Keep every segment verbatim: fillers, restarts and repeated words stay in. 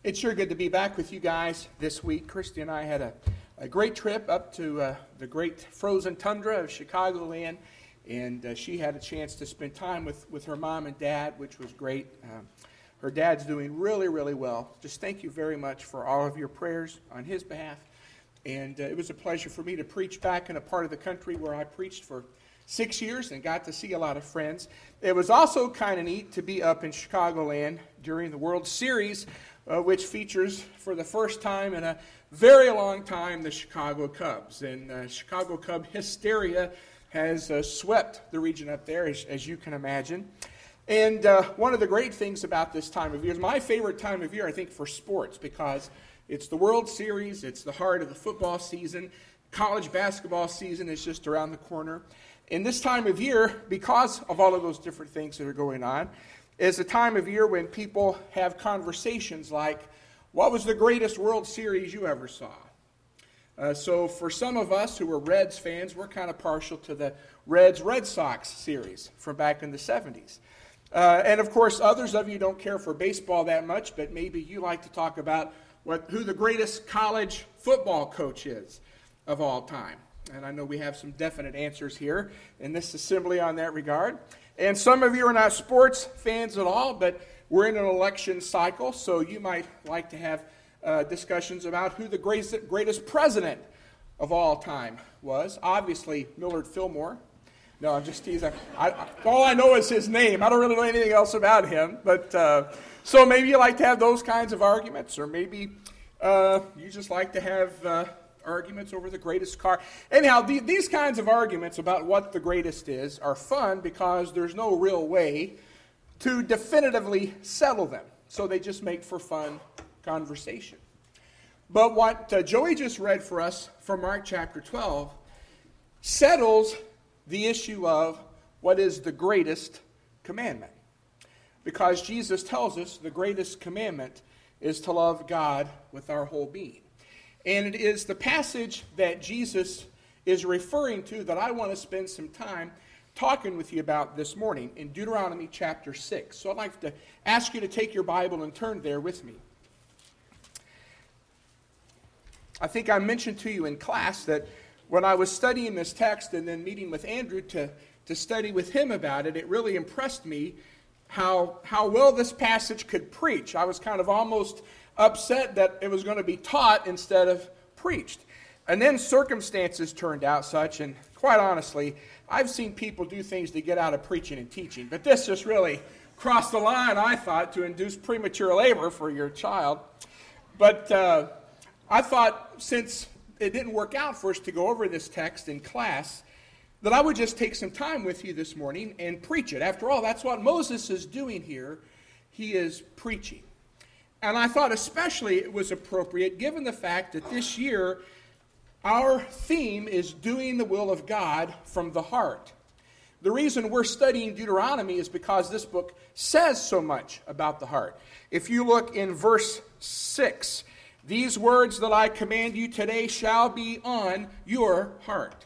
It's sure good to be back with you guys this week. Christy and I had a, a great trip up to uh, the great frozen tundra of Chicagoland, and uh, she had a chance to spend time with, with her mom and dad, which was great. Um, her dad's doing really, really well. Just thank you very much for all of your prayers on his behalf. And uh, it was a pleasure for me to preach back in a part of the country where I preached for six years and got to see a lot of friends. It was also kind of neat to be up in Chicagoland during the World Series, Uh, which features for the first time in a very long time the Chicago Cubs. And uh, Chicago Cub hysteria has uh, swept the region up there, as, as you can imagine. And uh, one of the great things about this time of year is my favorite time of year, I think, for sports, because it's the World Series, it's the heart of the football season, college basketball season is just around the corner. And this time of year, because of all of those different things that are going on, is a time of year when people have conversations like, what was the greatest World Series you ever saw? Uh, so for some of us who are Reds fans, we're kind of partial to the Reds-Red Sox series from back in the seventies. Uh, and of course, others of you don't care for baseball that much, but maybe you like to talk about what who the greatest college football coach is of all time. And I know we have some definite answers here in this assembly on that regard. And some of you are not sports fans at all, but we're in an election cycle, so you might like to have uh, discussions about who the greatest, greatest president of all time was. Obviously, Millard Fillmore. No, I'm just teasing. I, I, all I know is his name. I don't really know anything else about him. But uh, so maybe you like to have those kinds of arguments, or maybe uh, you just like to have Uh, arguments over the greatest car. Anyhow, the, these kinds of arguments about what the greatest is are fun because there's no real way to definitively settle them. So they just make for fun conversation. But what uh, Joey just read for us from Mark chapter twelve settles the issue of what is the greatest commandment. Because Jesus tells us the greatest commandment is to love God with our whole being. And it is the passage that Jesus is referring to that I want to spend some time talking with you about this morning in Deuteronomy chapter six. So I'd like to ask you to take your Bible and turn there with me. I think I mentioned to you in class that when I was studying this text and then meeting with Andrew to, to study with him about it, it really impressed me how, how well this passage could preach. I was kind of almost upset that it was going to be taught instead of preached. And then circumstances turned out such, and quite honestly, I've seen people do things to get out of preaching and teaching, but this just really crossed the line, I thought, to induce premature labor for your child. But uh, I thought, since it didn't work out for us to go over this text in class, that I would just take some time with you this morning and preach it. After all, that's what Moses is doing here. He is preaching. And I thought especially it was appropriate given the fact that this year our theme is doing the will of God from the heart. The reason we're studying Deuteronomy is because this book says so much about the heart. If you look in verse six, these words that I command you today shall be on your heart.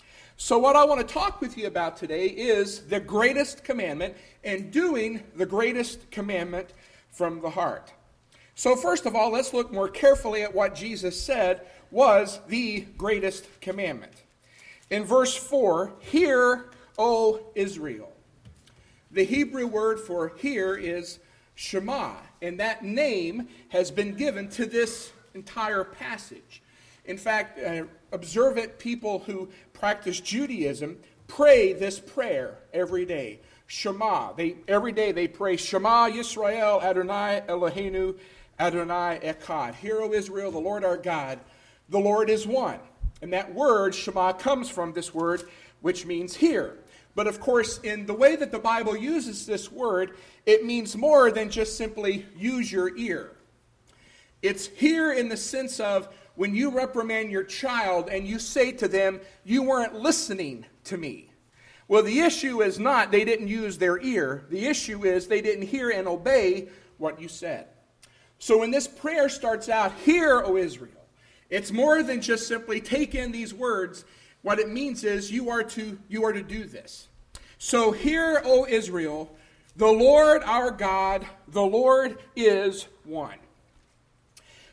So what I want to talk with you about today is the greatest commandment and doing the greatest commandment from the heart. So first of all, let's look more carefully at what Jesus said was the greatest commandment. In verse four, hear, O Israel. The Hebrew word for hear is Shema, and that name has been given to this entire passage. In fact, uh, observant people who practice Judaism pray this prayer every day. Shema. They, every day they pray, Shema Yisrael Adonai Eloheinu Adonai Echad. Hear, O Israel, the Lord our God, the Lord is one. And that word, Shema, comes from this word, which means hear. But of course, in the way that the Bible uses this word, it means more than just simply use your ear. It's hear in the sense of when you reprimand your child and you say to them, you weren't listening to me. Well, the issue is not they didn't use their ear. The issue is they didn't hear and obey what you said. So when this prayer starts out, hear, O Israel, it's more than just simply take in these words. What it means is you are to, you are to do this. So hear, O Israel, the Lord our God, the Lord is one.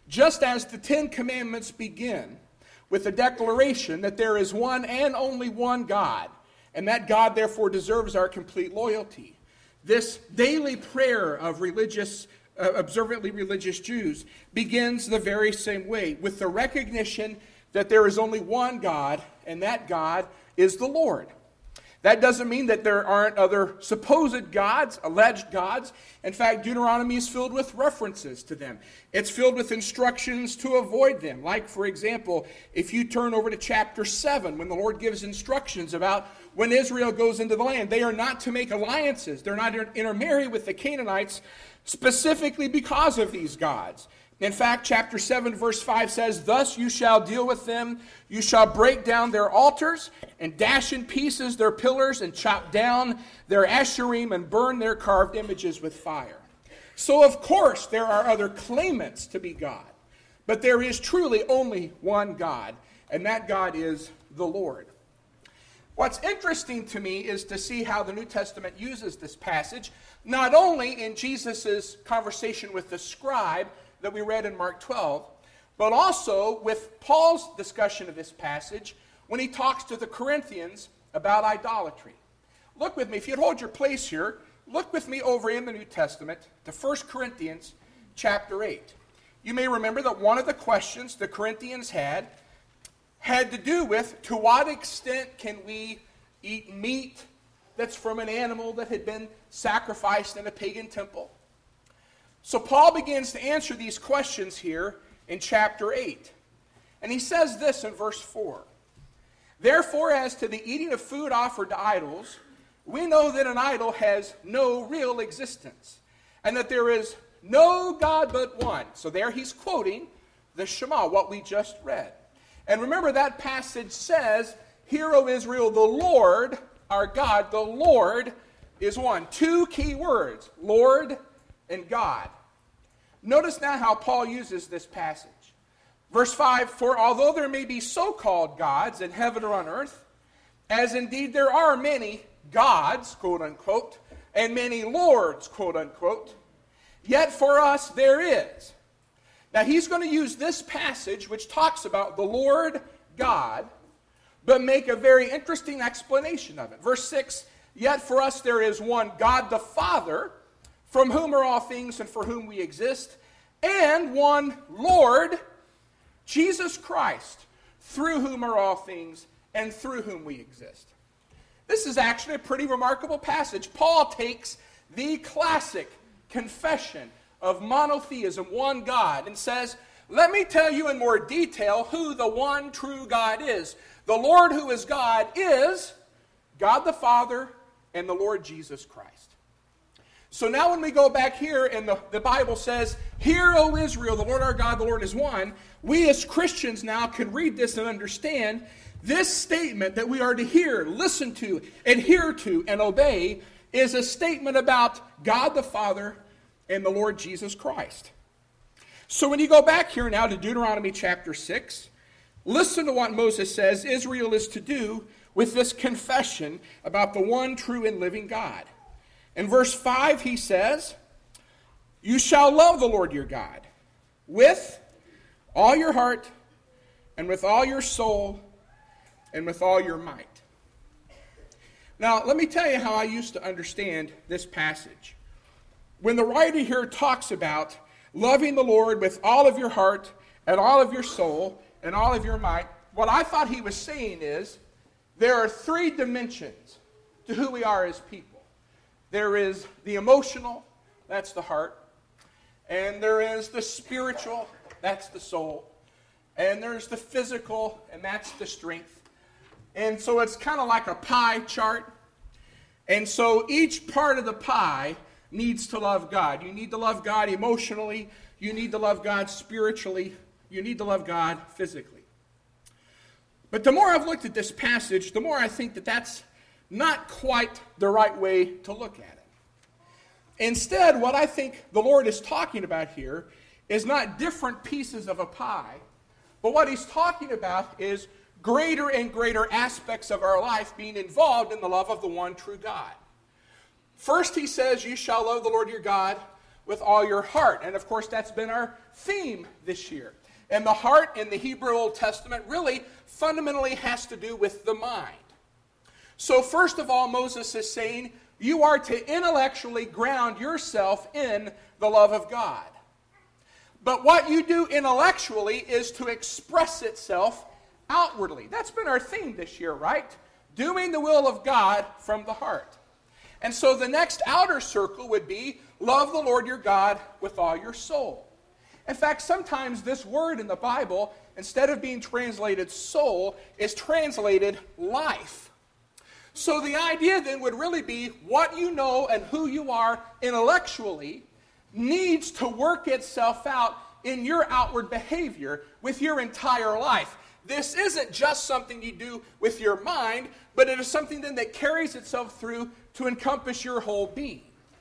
just as the Ten Commandments begin with the declaration that there is one and only one God, and that God therefore deserves our complete loyalty. This daily prayer of religious, uh, observantly religious Jews begins the very same way, with the recognition that there is only one God, and that God is the Lord. That doesn't mean that there aren't other supposed gods, alleged gods. In fact, Deuteronomy is filled with references to them. It's filled with instructions to avoid them. Like, for example, if you turn over to chapter seven, when the Lord gives instructions about when Israel goes into the land, they are not to make alliances. They're not to intermarry with the Canaanites specifically because of these gods. In fact, chapter seven, verse five says, "Thus you shall deal with them. You shall break down their altars and dash in pieces their pillars and chop down their asherim and burn their carved images with fire." So, of course, there are other claimants to be God. But there is truly only one God, and that God is the Lord. What's interesting to me is to see how the New Testament uses this passage, not only in Jesus' conversation with the scribe that we read in Mark twelve, but also with Paul's discussion of this passage when he talks to the Corinthians about idolatry. Look with me, if you'd hold your place here, look with me over in the New Testament to First Corinthians chapter eight. You may remember that one of the questions the Corinthians had had to do with, to what extent can we eat meat that's from an animal that had been sacrificed in a pagan temple? So Paul begins to answer these questions here in chapter eight. And he says this in verse four. "Therefore, as to the eating of food offered to idols, we know that an idol has no real existence, and that there is no God but one." So there he's quoting the Shema, what we just read. And remember, that passage says, "Hear, O Israel, the Lord, our God, the Lord is one." Two key words, Lord and God. Notice now how Paul uses this passage. Verse five, "For although there may be so-called gods in heaven or on earth, as indeed there are many gods, quote unquote, and many lords, quote unquote, yet for us there is." Now he's going to use this passage, which talks about the Lord God, but make a very interesting explanation of it. Verse six, "Yet for us there is one God the Father, from whom are all things and for whom we exist, and one Lord, Jesus Christ, through whom are all things and through whom we exist." This is actually a pretty remarkable passage. Paul takes the classic confession of monotheism, one God, and says, let me tell you in more detail who the one true God is. The Lord who is God is God the Father and the Lord Jesus Christ. So now when we go back here and the, the Bible says, "Hear, O Israel, the Lord our God, the Lord is one," we as Christians now can read this and understand this statement that we are to hear, listen to, adhere to, and obey is a statement about God the Father and the Lord Jesus Christ. So when you go back here now to Deuteronomy chapter six, listen to what Moses says Israel is to do with this confession about the one true and living God. In verse five, he says, "You shall love the Lord your God with all your heart and with all your soul and with all your might." Now, let me tell you how I used to understand this passage. When the writer here talks about loving the Lord with all of your heart and all of your soul and all of your might, what I thought he was saying is there are three dimensions to who we are as people. There is the emotional, that's the heart. And there is the spiritual, that's the soul. And there's the physical, and that's the strength. And so it's kind of like a pie chart. And so each part of the pie needs to love God. You need to love God emotionally. You need to love God spiritually. You need to love God physically. But the more I've looked at this passage, the more I think that that's not quite the right way to look at it. Instead, what I think the Lord is talking about here is not different pieces of a pie, but what he's talking about is greater and greater aspects of our life being involved in the love of the one true God. First, he says, "You shall love the Lord your God with all your heart. And of course, that's been our theme this year. And the heart in the Hebrew Old Testament really fundamentally has to do with the mind. So first of all, Moses is saying, you are to intellectually ground yourself in the love of God. But what you do intellectually is to express itself outwardly. That's been our theme this year, right? Doing the will of God from the heart. And so the next outer circle would be, love the Lord your God with all your soul. In fact, sometimes this word in the Bible, instead of being translated soul, is translated life. So the idea then would really be what you know and who you are intellectually needs to work itself out in your outward behavior with your entire life. This isn't just something you do with your mind, but it is something then that carries itself through to encompass your whole being.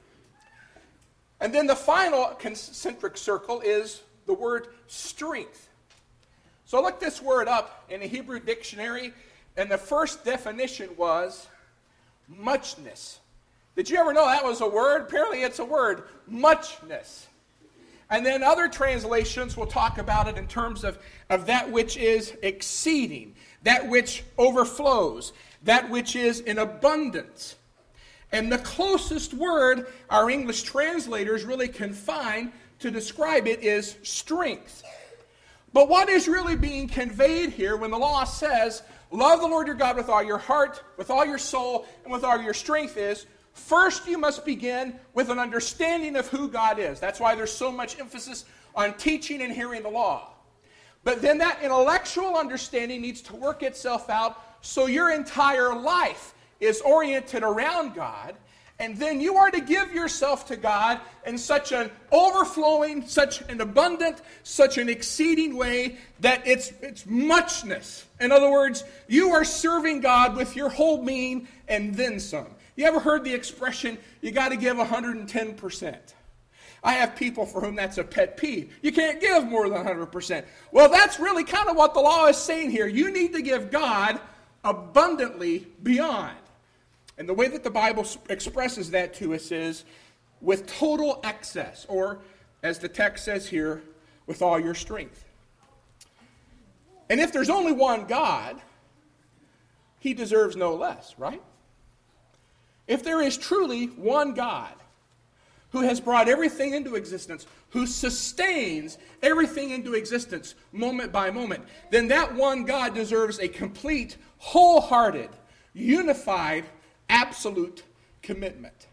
And then the final concentric circle is the word strength. So look this word up in a Hebrew dictionary, and the first definition was muchness. Did you ever know that was a word? Apparently it's a word, muchness. And then other translations will talk about it in terms of, of that which is exceeding, that which overflows, that which is in abundance. And the closest word our English translators really can find to describe it is strength. But what is really being conveyed here when the law says, love the Lord your God with all your heart, with all your soul, and with all your strength is, first you must begin with an understanding of who God is. That's why there's so much emphasis on teaching and hearing the law. But then that intellectual understanding needs to work itself out so your entire life is oriented around God, and then you are to give yourself to God in such an overflowing, such an abundant, such an exceeding way that it's, it's muchness. In other words, you are serving God with your whole being and then some. You ever heard the expression, you got to give one hundred ten percent? I have people for whom that's a pet peeve. You can't give more than one hundred percent. Well, that's really kind of what the law is saying here. You need to give God abundantly beyond. And the way that the Bible expresses that to us is with total excess, or as the text says here, with all your strength. And if there's only one God, he deserves no less, right? If there is truly one God who has brought everything into existence, who sustains everything into existence moment by moment, then that one God deserves a complete, wholehearted, unified, absolute commitment.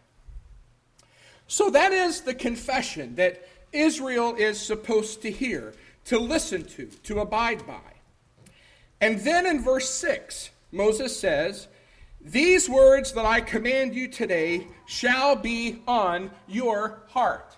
So that is the confession that Israel is supposed to hear, to listen to, to abide by. And then in verse six, Moses says, these words that I command you today shall be on your heart.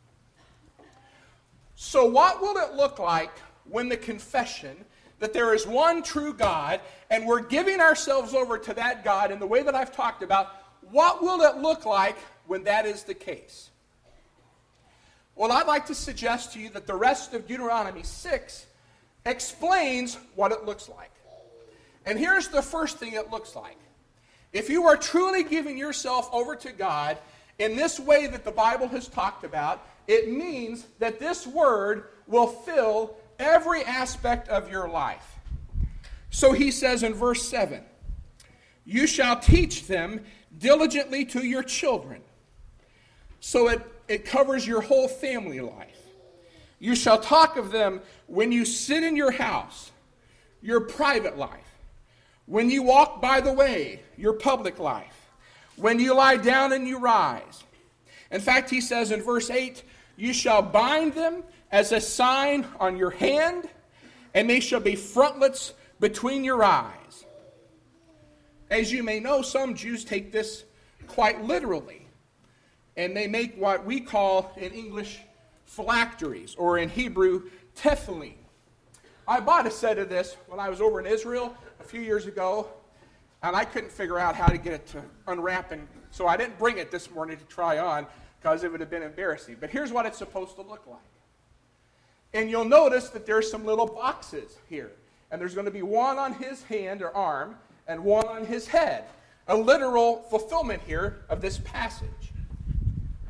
So what will it look like when the confession that there is one true God, and we're giving ourselves over to that God in the way that I've talked about, what will it look like when that is the case? Well, I'd like to suggest to you that the rest of Deuteronomy six explains what it looks like. And here's the first thing it looks like. If you are truly giving yourself over to God in this way that the Bible has talked about, it means that this word will fill every aspect of your life. So he says in verse seven, you shall teach them diligently to your children. So it, it covers your whole family life. You shall talk of them when you sit in your house, your private life. When you walk by the way, your public life. When you lie down and you rise. In fact, he says in verse eight, you shall bind them as a sign on your hand, and they shall be frontlets between your eyes. As you may know, some Jews take this quite literally, and they make what we call in English phylacteries, or in Hebrew, tefillin. I bought a set of this when I was over in Israel a few years ago, and I couldn't figure out how to get it to unwrap, and so I didn't bring it this morning to try on because it would have been embarrassing. But here's what it's supposed to look like. And you'll notice that there's some little boxes here. And there's going to be one on his hand or arm and one on his head. A literal fulfillment here of this passage.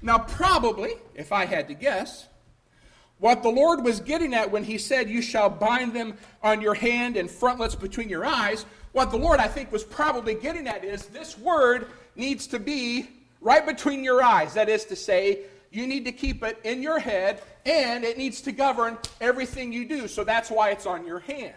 Now, probably, if I had to guess, what the Lord was getting at when he said, you shall bind them on your hand and frontlets between your eyes, what the Lord, I think, was probably getting at is this word needs to be right between your eyes. That is to say, you need to keep it in your head, and it needs to govern everything you do. So that's why it's on your hand.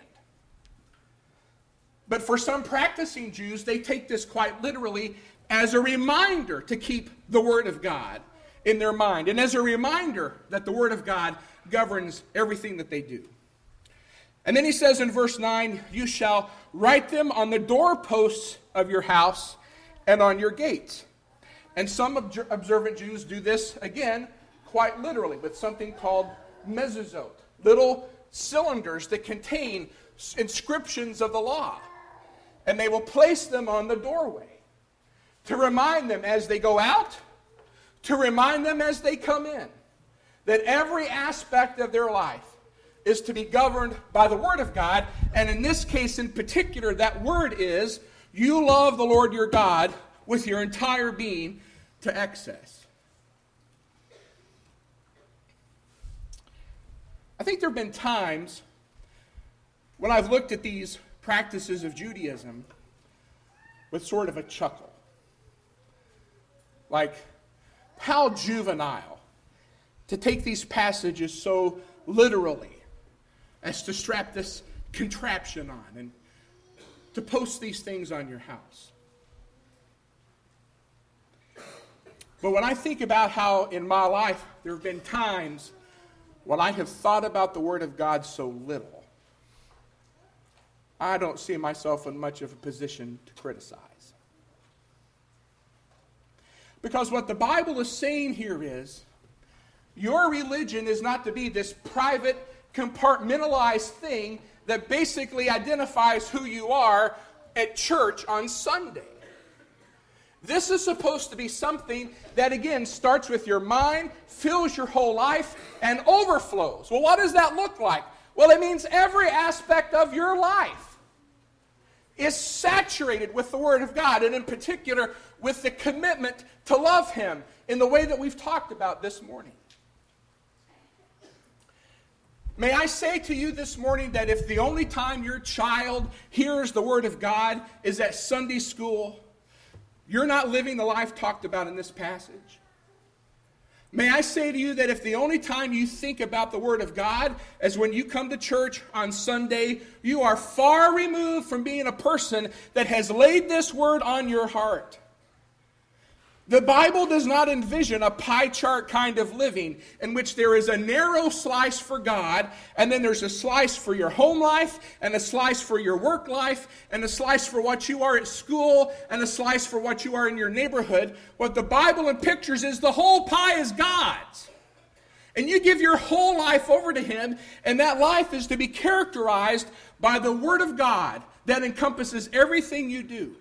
But for some practicing Jews, they take this quite literally as a reminder to keep the Word of God in their mind, and as a reminder that the Word of God governs everything that they do. And then he says in verse nine, you shall write them on the doorposts of your house and on your gates. And some observant Jews do this, again, quite literally, with something called mezuzot, little cylinders that contain inscriptions of the law. And they will place them on the doorway to remind them as they go out, to remind them as they come in, that every aspect of their life is to be governed by the Word of God. And in this case in particular, that word is, you love the Lord your God with your entire being to excess. I think there have been times when I've looked at these practices of Judaism with sort of a chuckle. Like, how juvenile to take these passages so literally as to strap this contraption on and to post these things on your house. But when I think about how in my life there have been times when I have thought about the Word of God so little, I don't see myself in much of a position to criticize. Because what the Bible is saying here is, your religion is not to be this private, compartmentalized thing that basically identifies who you are at church on Sunday. This is supposed to be something that, again, starts with your mind, fills your whole life, and overflows. Well, what does that look like? Well, it means every aspect of your life is saturated with the Word of God, and in particular, with the commitment to love Him in the way that we've talked about this morning. May I say to you this morning that if the only time your child hears the Word of God is at Sunday school, you're not living the life talked about in this passage. May I say to you that if the only time you think about the Word of God is when you come to church on Sunday, you are far removed from being a person that has laid this Word on your heart. The Bible does not envision a pie chart kind of living in which there is a narrow slice for God, and then there's a slice for your home life, and a slice for your work life, and a slice for what you are at school, and a slice for what you are in your neighborhood. What the Bible pictures is the whole pie is God's. And you give your whole life over to Him, and that life is to be characterized by the Word of God that encompasses everything you do.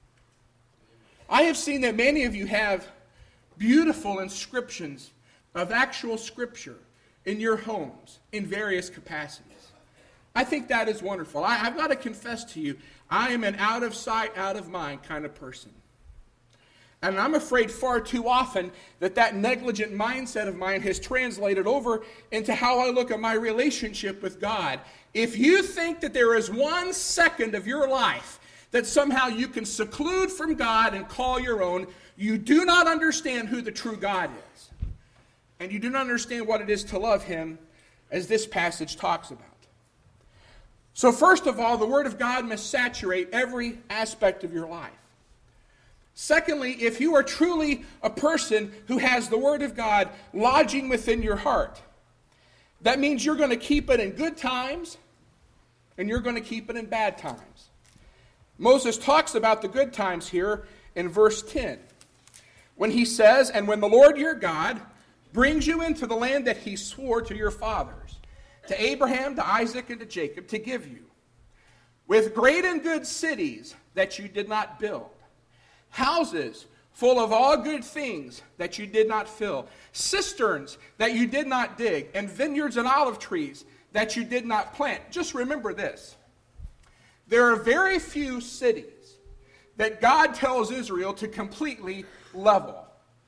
I have seen that many of you have beautiful inscriptions of actual Scripture in your homes in various capacities. I think that is wonderful. I, I've got to confess to you, I am an out of sight, out of mind kind of person. And I'm afraid far too often that that negligent mindset of mine has translated over into how I look at my relationship with God. If you think that there is one second of your life that somehow you can seclude from God and call your own, you do not understand who the true God is. And you do not understand what it is to love Him, as this passage talks about. So first of all, the Word of God must saturate every aspect of your life. Secondly, if you are truly a person who has the Word of God lodging within your heart, that means you're going to keep it in good times, and you're going to keep it in bad times. Moses talks about the good times here in verse ten, when he says, and when the Lord your God brings you into the land that He swore to your fathers, to Abraham, to Isaac, and to Jacob, to give you, with great and good cities that you did not build, houses full of all good things that you did not fill, cisterns that you did not dig, and vineyards and olive trees that you did not plant. Just remember this. There are very few cities that God tells Israel to completely level.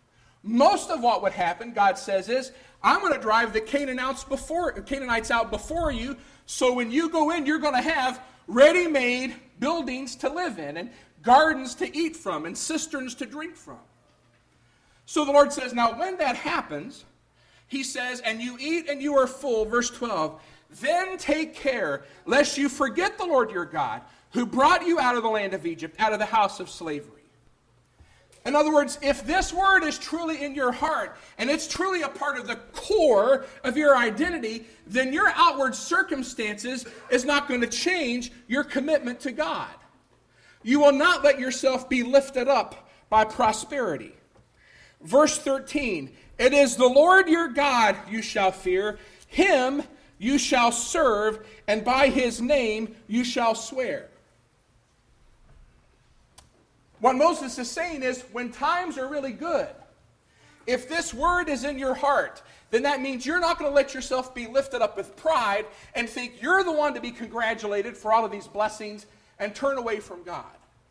Most of what would happen, God says, is, I'm going to drive the Canaanites before Canaanites out before you, so when you go in, you're going to have ready-made buildings to live in, and gardens to eat from, and cisterns to drink from. So the Lord says, now when that happens, he says, and you eat and you are full, verse twelve, then take care lest you forget the Lord your God, who brought you out of the land of Egypt, out of the house of slavery. In other words, if this word is truly in your heart, and it's truly a part of the core of your identity, then your outward circumstances is not going to change your commitment to God. You will not let yourself be lifted up by prosperity. Verse thirteen, it is the Lord your God you shall fear, him you shall serve, and by his name you shall swear. What Moses is saying is, when times are really good, if this word is in your heart, then that means you're not going to let yourself be lifted up with pride and think you're the one to be congratulated for all of these blessings and turn away from God.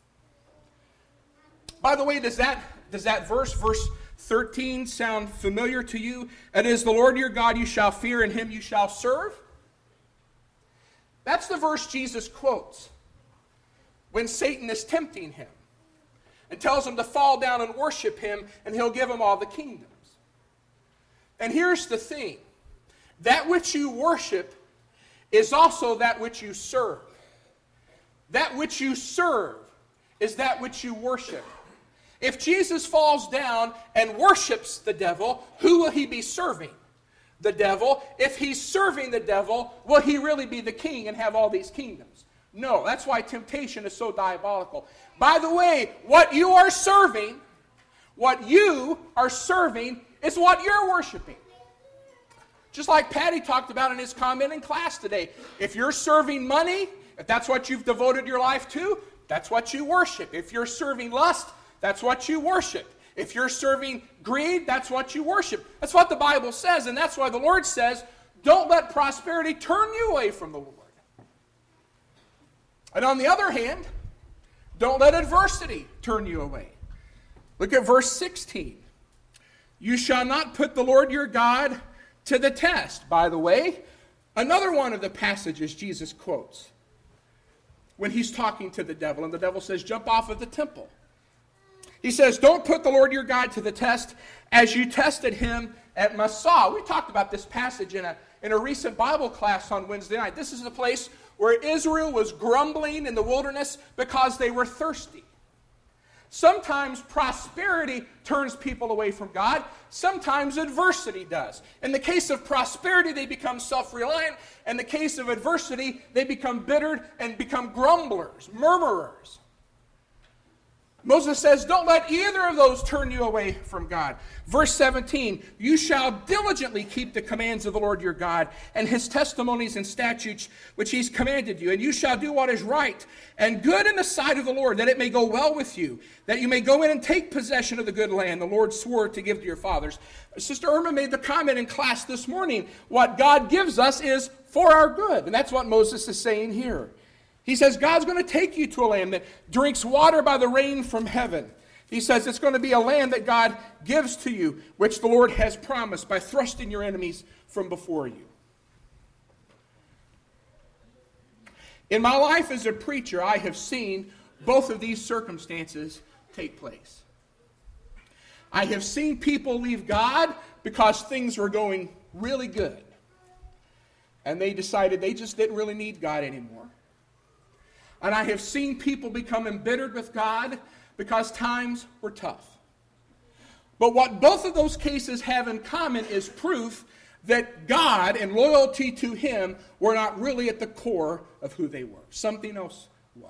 By the way, does that, does that verse, verse thirteen, sound familiar to you? It is the Lord your God you shall fear, and him you shall serve. That's the verse Jesus quotes when Satan is tempting him and tells him to fall down and worship him, and he'll give him all the kingdoms. And here's the thing. That which you worship is also that which you serve. That which you serve is that which you worship. If Jesus falls down and worships the devil, who will he be serving? The devil. If he's serving the devil, will he really be the king and have all these kingdoms? No, that's why temptation is so diabolical. By the way, what you are serving, what you are serving is what you're worshiping. Just like Patty talked about in his comment in class today. If you're serving money, if that's what you've devoted your life to, that's what you worship. If you're serving lust, that's what you worship. If you're serving greed, that's what you worship. That's what the Bible says, and that's why the Lord says, don't let prosperity turn you away from the Lord. And on the other hand, don't let adversity turn you away. Look at verse sixteen. You shall not put the Lord your God to the test. By the way, another one of the passages Jesus quotes when he's talking to the devil, and the devil says, jump off of the temple. He says, don't put the Lord your God to the test as you tested him at Massah. We talked about this passage in a, in a recent Bible class on Wednesday night. This is a place where Israel was grumbling in the wilderness because they were thirsty. Sometimes prosperity turns people away from God. Sometimes adversity does. In the case of prosperity, they become self-reliant. In the case of adversity, they become bitter and become grumblers, murmurers. Moses says, don't let either of those turn you away from God. Verse seventeen, you shall diligently keep the commands of the Lord your God and his testimonies and statutes which he's commanded you. And you shall do what is right and good in the sight of the Lord, that it may go well with you, that you may go in and take possession of the good land the Lord swore to give to your fathers. Sister Irma made the comment in class this morning, what God gives us is for our good. And that's what Moses is saying here. He says God's going to take you to a land that drinks water by the rain from heaven. He says it's going to be a land that God gives to you, which the Lord has promised by thrusting your enemies from before you. In my life as a preacher, I have seen both of these circumstances take place. I have seen people leave God because things were going really good. And they decided they just didn't really need God anymore. And I have seen people become embittered with God because times were tough. But what both of those cases have in common is proof that God and loyalty to him were not really at the core of who they were. Something else was.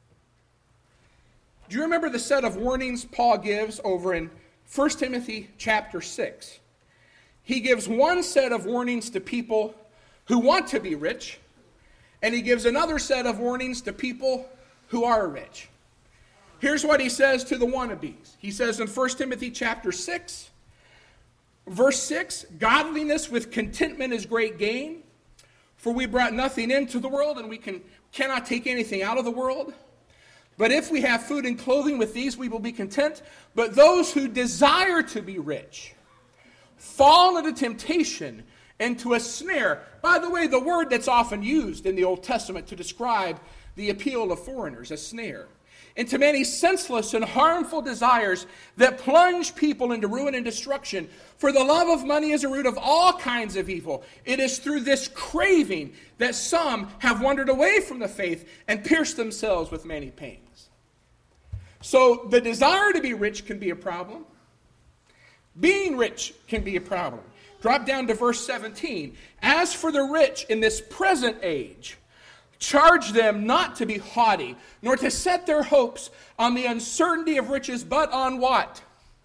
Do you remember the set of warnings Paul gives over in First Timothy chapter six? He gives one set of warnings to people who want to be rich, and he gives another set of warnings to people who are rich. Here's what he says to the wannabes. He says in First Timothy chapter six, verse six, godliness with contentment is great gain, for we brought nothing into the world, and we can, cannot take anything out of the world. But if we have food and clothing, with these we will be content. But those who desire to be rich fall into temptation, into a snare. By the way, the word that's often used in the Old Testament to describe the appeal of foreigners, a snare. Into many senseless and harmful desires that plunge people into ruin and destruction. For the love of money is a root of all kinds of evil. It is through this craving that some have wandered away from the faith and pierced themselves with many pains. So the desire to be rich can be a problem. Being rich can be a problem. Drop down to verse seventeen. As for the rich in this present age, charge them not to be haughty, nor to set their hopes on the uncertainty of riches, but on what?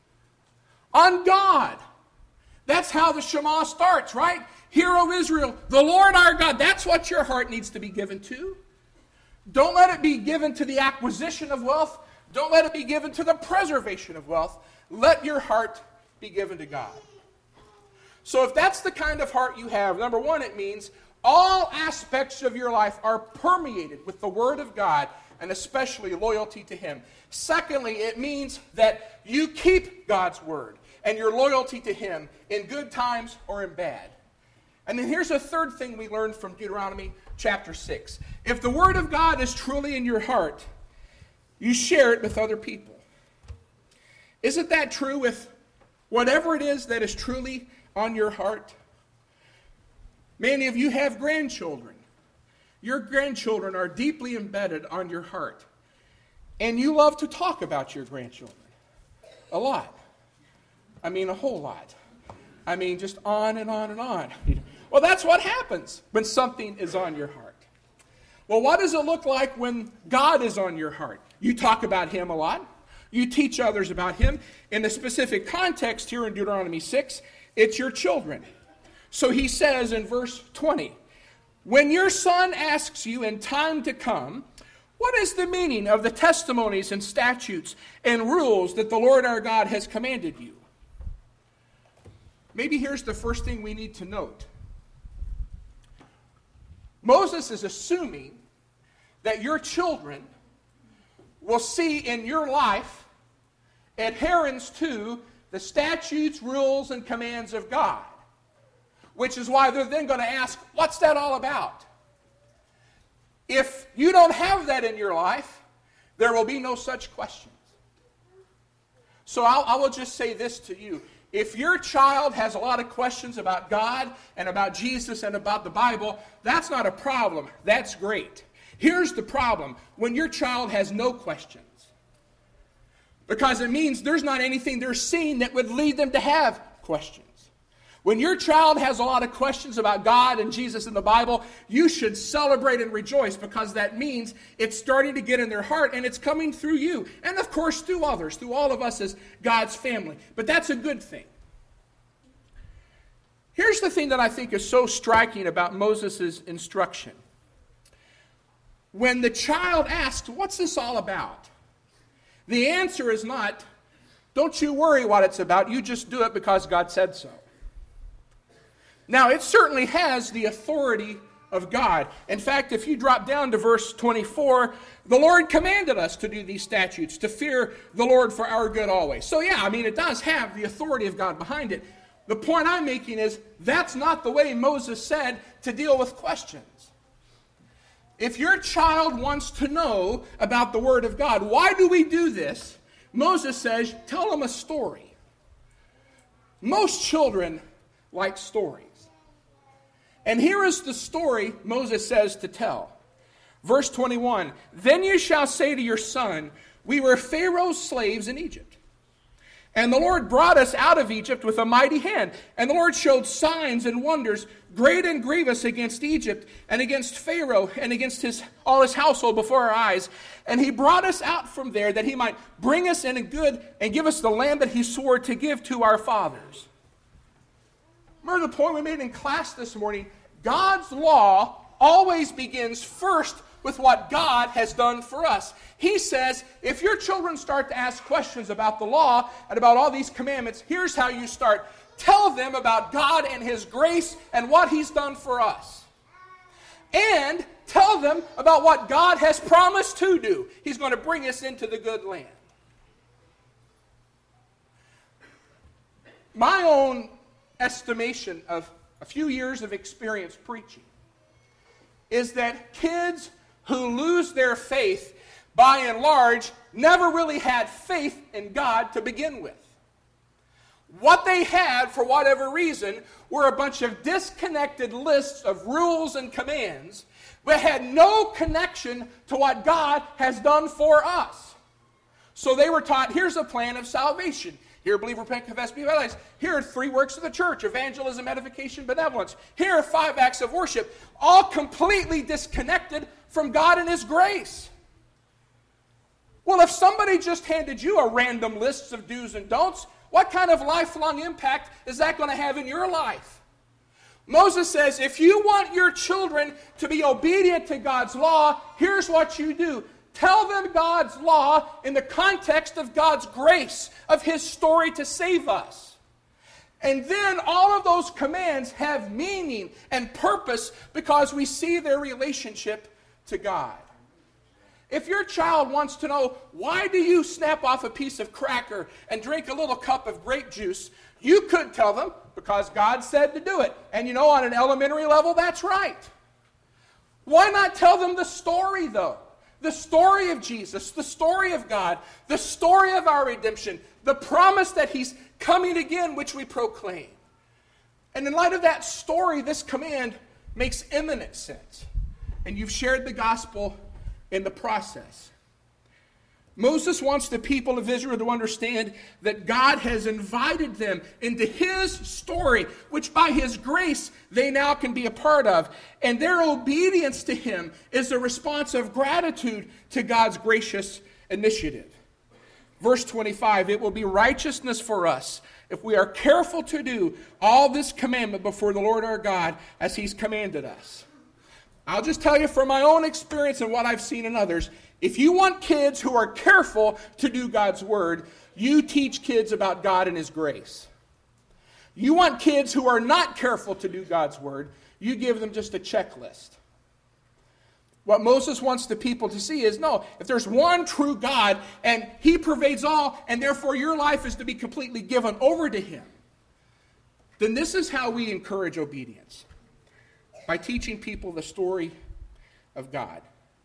On God. That's how the Shema starts, right? Hear, O Israel, the Lord our God. That's what your heart needs to be given to. Don't let it be given to the acquisition of wealth. Don't let it be given to the preservation of wealth. Let your heart be given to God. So if that's the kind of heart you have, number one, it means all aspects of your life are permeated with the Word of God, and especially loyalty to Him. Secondly, it means that you keep God's Word and your loyalty to Him in good times or in bad. And then here's a third thing we learned from Deuteronomy chapter six. If the Word of God is truly in your heart, you share it with other people. Isn't that true with whatever it is that is truly on your heart? Many of you have grandchildren. Your grandchildren are deeply embedded on your heart. And you love to talk about your grandchildren. A lot. I mean, a whole lot. I mean, just on and on and on. Well, that's what happens when something is on your heart. Well, what does it look like when God is on your heart? You talk about Him a lot. You teach others about Him. In the specific context here in Deuteronomy six, it's your children. So he says in verse twenty, when your son asks you in time to come, what is the meaning of the testimonies and statutes and rules that the Lord our God has commanded you? Maybe here's the first thing we need to note. Moses is assuming that your children will see in your life adherence to the statutes, rules, and commands of God. Which is why they're then going to ask, what's that all about? If you don't have that in your life, there will be no such questions. So I'll, I will just say this to you. If your child has a lot of questions about God and about Jesus and about the Bible, that's not a problem. That's great. Here's the problem. When your child has no questions. Because it means there's not anything they're seeing that would lead them to have questions. When your child has a lot of questions about God and Jesus and the Bible, you should celebrate and rejoice, because that means it's starting to get in their heart and it's coming through you. And of course through others, through all of us as God's family. But that's a good thing. Here's the thing that I think is so striking about Moses' instruction. When the child asks, what's this all about? The answer is not, don't you worry what it's about, you just do it because God said so. Now, it certainly has the authority of God. In fact, if you drop down to verse twenty-four, the Lord commanded us to do these statutes, to fear the Lord for our good always. So yeah, I mean, it does have the authority of God behind it. The point I'm making is, that's not the way Moses said to deal with questions. If your child wants to know about the Word of God, why do we do this? Moses says, tell them a story. Most children like stories. And here is the story Moses says to tell. Verse twenty-one, then you shall say to your son, we were Pharaoh's slaves in Egypt. And the Lord brought us out of Egypt with a mighty hand. And the Lord showed signs and wonders, great and grievous, against Egypt and against Pharaoh and against his all his household before our eyes. And he brought us out from there that he might bring us in a good and give us the land that he swore to give to our fathers. Remember the point we made in class this morning? God's law always begins first with what God has done for us. He says, if your children start to ask questions about the law and about all these commandments, here's how you start. Tell them about God and His grace and what He's done for us. and tell them about what God has promised to do. He's going to bring us into the good land. My own estimation of a few years of experience preaching is that kids who lose their faith, by and large, never really had faith in God to begin with. What they had, for whatever reason, were a bunch of disconnected lists of rules and commands that had no connection to what God has done for us. So they were taught, here's a plan of salvation. Here, believe, repent, confess, be baptized. Here are three works of the church: evangelism, edification, benevolence. Here are five acts of worship, all completely disconnected from God and His grace. Well, if somebody just handed you a random list of do's and don'ts, what kind of lifelong impact is that going to have in your life? Moses says, if you want your children to be obedient to God's law, here's what you do. Tell them God's law in the context of God's grace, of His story to save us. And then all of those commands have meaning and purpose because we see their relationship to God. If your child wants to know, why do you snap off a piece of cracker and drink a little cup of grape juice, you could tell them, because God said to do it. And you know, on an elementary level, that's right. Why not tell them the story, though? The story of Jesus, the story of God, the story of our redemption, the promise that He's coming again, which we proclaim. And in light of that story, this command makes eminent sense. And you've shared the gospel in the process. Moses wants the people of Israel to understand that God has invited them into His story, which by His grace they now can be a part of. And their obedience to Him is a response of gratitude to God's gracious initiative. Verse twenty-five, it will be righteousness for us if we are careful to do all this commandment before the Lord our God as He's commanded us. I'll just tell you from my own experience and what I've seen in others, if you want kids who are careful to do God's word, you teach kids about God and His grace. You want kids who are not careful to do God's word, you give them just a checklist. What Moses wants the people to see is, no, if there's one true God and He pervades all, and therefore your life is to be completely given over to Him, then this is how we encourage obedience. By teaching people the story of God.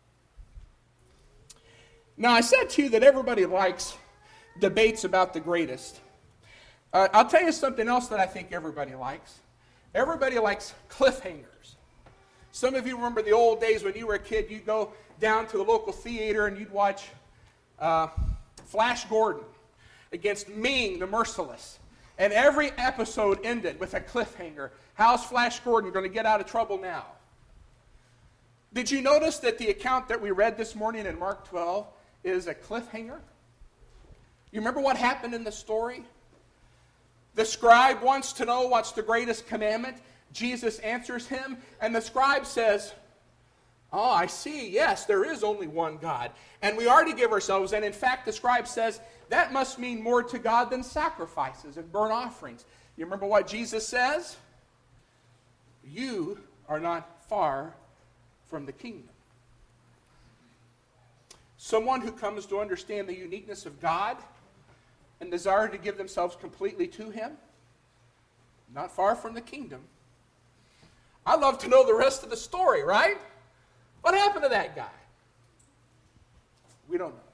Now, I said to you that everybody likes debates about the greatest. Uh, I'll tell you something else that I think everybody likes. Everybody likes cliffhangers. Some of you remember the old days when you were a kid, you'd go down to the local theater and you'd watch uh, Flash Gordon against Ming the Merciless. And every episode ended with a cliffhanger. How's Flash Gordon going to get out of trouble now? Did you notice that the account that we read this morning in Mark twelve is a cliffhanger? You remember what happened in the story? The scribe wants to know what's the greatest commandment. Jesus answers him, and the scribe says, oh, I see, yes, there is only one God. And we are to give ourselves, and in fact, the scribe says, that must mean more to God than sacrifices and burnt offerings. You remember what Jesus says? You are not far from the kingdom. Someone who comes to understand the uniqueness of God and desire to give themselves completely to Him, not far from the kingdom. I'd love to know the rest of the story, right? What happened to that guy? We don't know.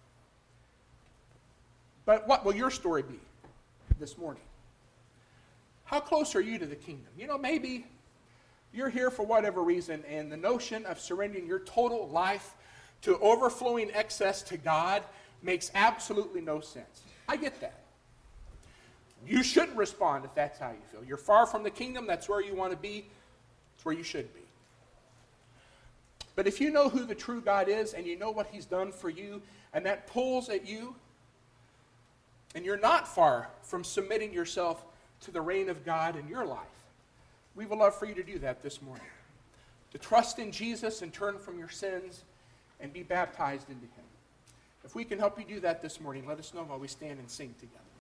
But what will your story be this morning? How close are you to the kingdom? You know, maybe you're here for whatever reason, and the notion of surrendering your total life to overflowing excess to God makes absolutely no sense. I get that. You shouldn't respond if that's how you feel. You're far from the kingdom, that's where you want to be, it's where you should be. But if you know who the true God is, and you know what He's done for you, and that pulls at you, and you're not far from submitting yourself to the reign of God in your life, we would love for you to do that this morning. To trust in Jesus and turn from your sins and be baptized into Him. If we can help you do that this morning, let us know while we stand and sing together.